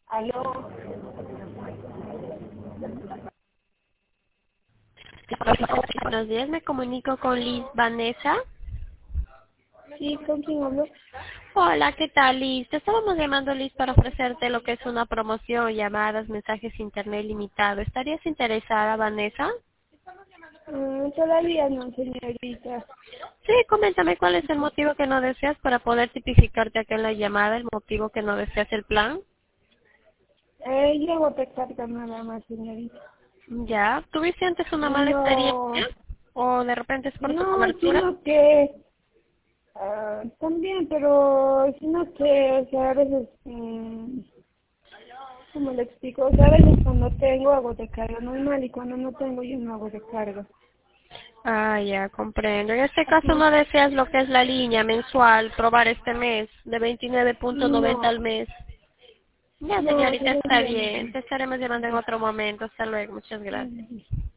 Aló. Buenos días, me comunico con Liz Vanessa. Sí, ¿con quién hablo? Hola, ¿qué tal, Liz? Te estábamos llamando, Liz, para ofrecerte lo que es una promoción, llamadas, mensajes internet limitado. ¿Estarías interesada, Vanessa? Todavía no, señorita. Sí, coméntame cuál es el motivo que no deseas para poder tipificarte acá en la llamada, el motivo que no deseas el plan. Yo hago recarga nada más, señorita. Ya, ¿tuviste antes una mala No, experiencia? ¿O de repente es por tu no, cobertura? sino que también, pero sino que, o sea, a veces, ¿cómo le explico? O sea, a veces cuando tengo hago recarga normal y cuando no tengo yo no hago recarga. Ah, ya, comprendo. En este caso Ujú. no deseas lo que es la línea mensual, probar este mes, de 29.90 No, al mes. Ya, no, señorita, está todavía no. bien. Te estaremos llamando en otro momento. Hasta luego. Muchas gracias. Ujú.